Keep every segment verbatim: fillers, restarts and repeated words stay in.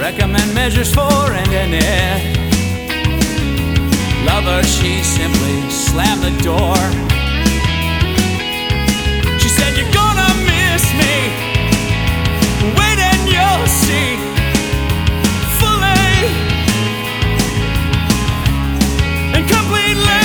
recommend measures for ending it. Lover, she simply slammed the door. She said, "You're gonna miss me. Wait and you'll see fully and completely."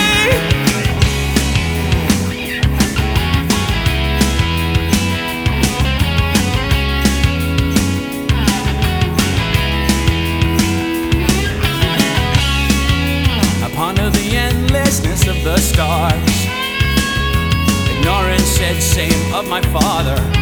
Ponder the endlessness of the stars. Ignorance said same of my father.